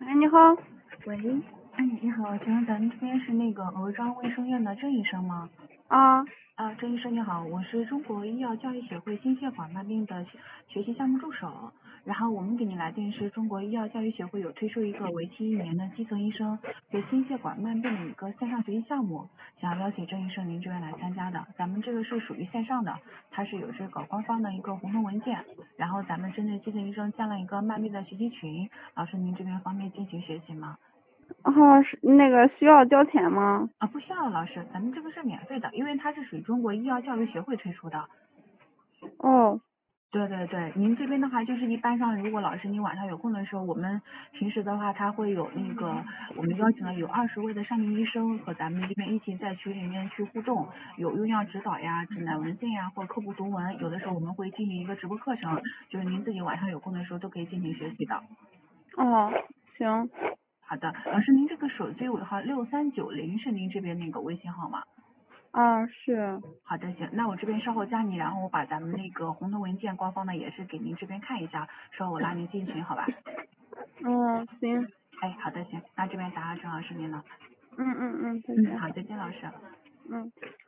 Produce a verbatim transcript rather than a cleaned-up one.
哎，你好。 喂，哎，你好，请问咱们这边是那个鹅庄卫生院的郑医生吗？ 啊。 啊，郑医生你好，我是中国医药教育协会心血管慢病的学习项目助手。然后我们给您来电是中国医药教育协会有推出一个为期一年的基层医生对心血管慢病的一个线上学习项目，想要邀请郑医生您这边来参加的。咱们这个是属于线上的，它是有这个官方的一个红头文件，然后咱们针对基层医生建了一个慢病的学习群，老师您这边方便进行学习吗？ 哦，是那个需要交钱吗？ 啊，不需要老师，咱们这个是免费的，因为它是属于中国医药教育协会推出的。 哦。 对对对，您这边的话就是一般上，如果老师您晚上有空的时候，我们平时的话，他会有那个我们邀请了有二十位的上名医生和咱们这边一起在群里面去互动，有用药指导呀、指南文献呀或科普读文，有的时候我们会进行一个直播课程，就是您自己晚上有空的时候都可以进行学习的。 哦，行。 好的，老师您这个手机尾号六三九零是您这边那个微信号吗？ 啊，是。 好的，行，那我这边稍后加你，然后我把咱们那个红头文件官方的也是给您这边看一下，稍后我拉您进群，好吧？ 嗯，行。 哎，好的，行，那这边打扰郑老师您了。 嗯嗯嗯，再嗯， 见。 好，再见，老师。 嗯。